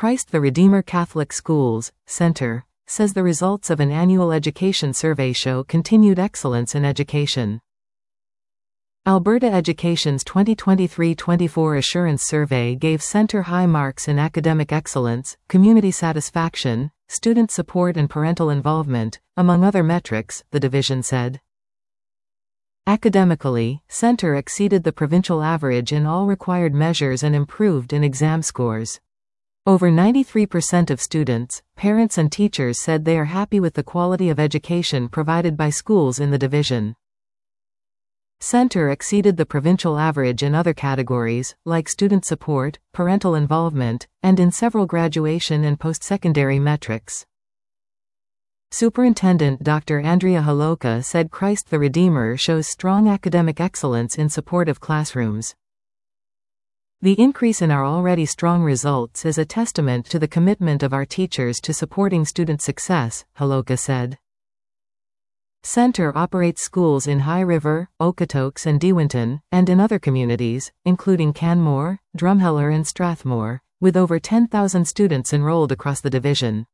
Christ the Redeemer Catholic Schools Center says the results of an annual education survey show continued excellence in education. Alberta Education's 2023-24 Assurance Survey gave Center high marks in academic excellence, community satisfaction, student support and parental involvement, among other metrics, the division said. Academically, Center exceeded the provincial average in all required measures and improved in exam scores. Over 93% of students, parents and teachers said they are happy with the quality of education provided by schools in the division. Center exceeded the provincial average in other categories, like student support, parental involvement, and in several graduation and post-secondary metrics. Superintendent Dr. Andrea Holoka said Christ the Redeemer shows strong academic excellence in supportive classrooms. The increase in our already strong results is a testament to the commitment of our teachers to supporting student success, Holoka said. Center operates schools in High River, Okotoks and Dewinton, and in other communities, including Canmore, Drumheller and Strathmore, with over 10,000 students enrolled across the division.